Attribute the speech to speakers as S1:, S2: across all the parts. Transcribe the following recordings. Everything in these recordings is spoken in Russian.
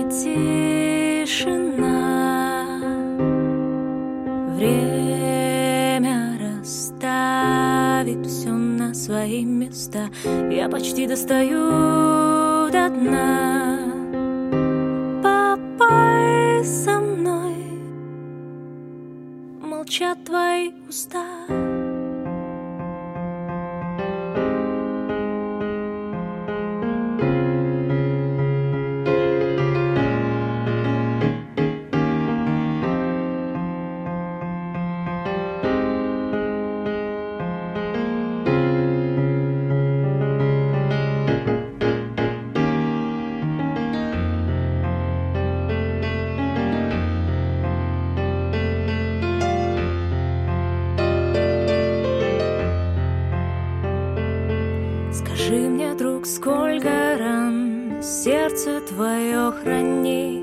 S1: тишина, время расставит все на свои места. Я почти достаю до дна. Попой со мной, молчат твои уста. Скажи мне, друг, сколько ран сердце твое хранит,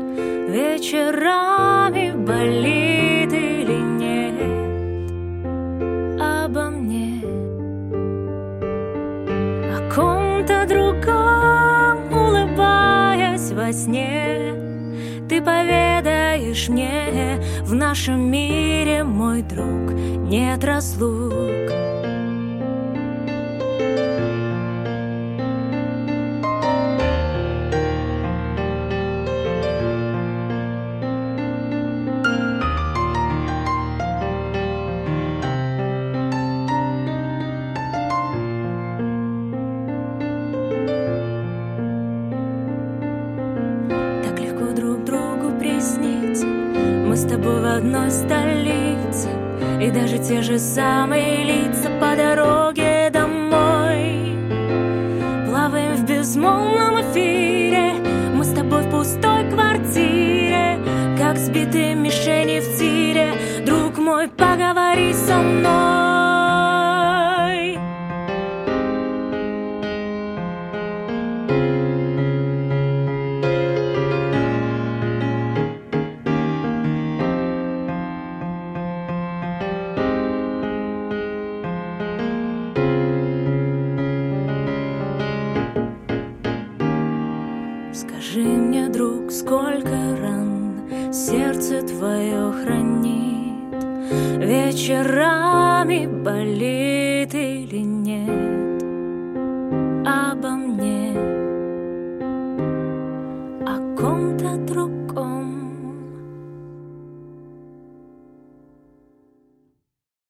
S1: вечерами болит или нет обо мне, о ком-то другом улыбаясь во сне. Ты поведаешь мне, в нашем мире, мой друг, нет разлук. Друг другу присниться, мы с тобой в одной столице, и даже те же самые лица по дороге домой. Плаваем в безмолвном эфире, мы с тобой в пустой квартире, как сбитые мишени в тире. Друг мой, поговори со мной. Скажи мне, друг, сколько ран сердце твое хранит, вечерами болит или нет